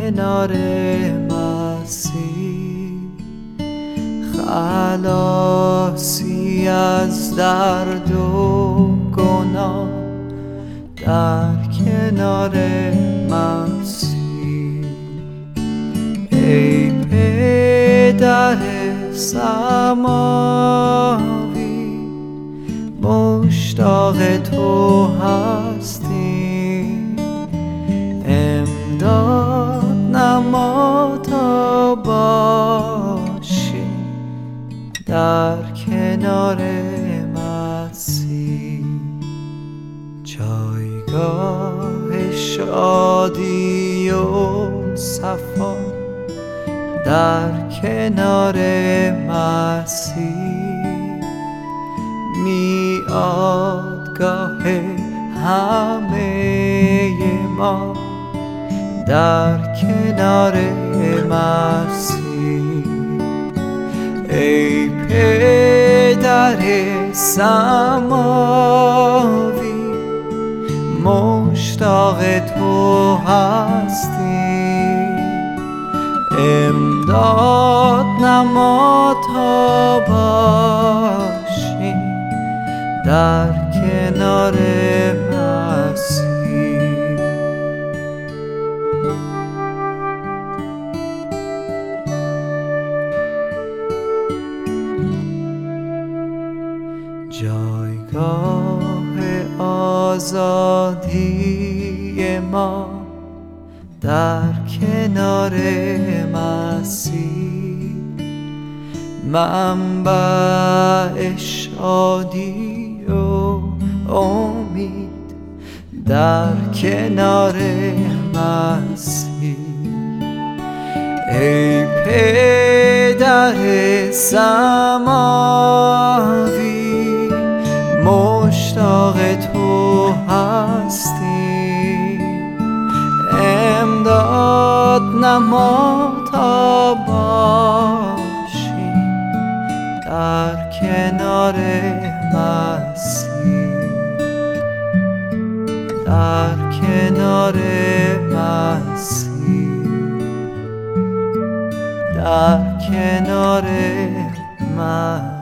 کنار مسیح، خلاصی از درد و گناه در کنار مسیح. ای پدر سماوی، مشتاق تو هستیم، امداد نما تا باشیم در کنار مسیح. جایگاه شادی و صفا در کنار مسیح، میادگاه همه ما در کنار مسیح. ای پدر سماوی، مشتاق تو هستیم، امداد نما تا باشیم در کنار مسیح. جایگاه آزادی ما در کنار مسیح، منبع شادی و امید در کنار مسیح. ای پدر سماوی، مشتاق تو هستیم، امداد نما تا باشیم در کنار مسیح، در کنار مسیح، در کنار مسیح.